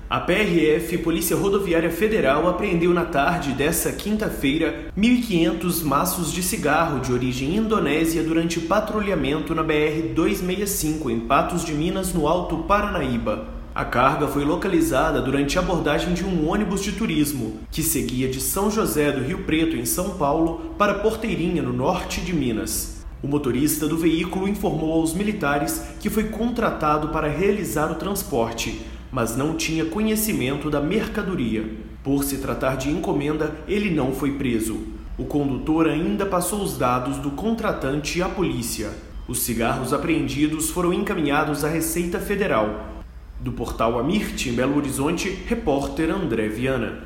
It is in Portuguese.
A PRF, Polícia Rodoviária Federal, apreendeu na tarde desta quinta-feira 1.500 maços de cigarro de origem indonésia durante patrulhamento na BR-265, em Patos de Minas, no Alto Paranaíba. A carga foi localizada durante a abordagem de um ônibus de turismo, que seguia de São José do Rio Preto, em São Paulo, para Porteirinha, no norte de Minas. O motorista do veículo informou aos militares que foi contratado para realizar o transporte, mas não tinha conhecimento da mercadoria. Por se tratar de encomenda, ele não foi preso. O condutor ainda passou os dados do contratante à polícia. Os cigarros apreendidos foram encaminhados à Receita Federal. Do portal Amirte, em Belo Horizonte, repórter André Viana.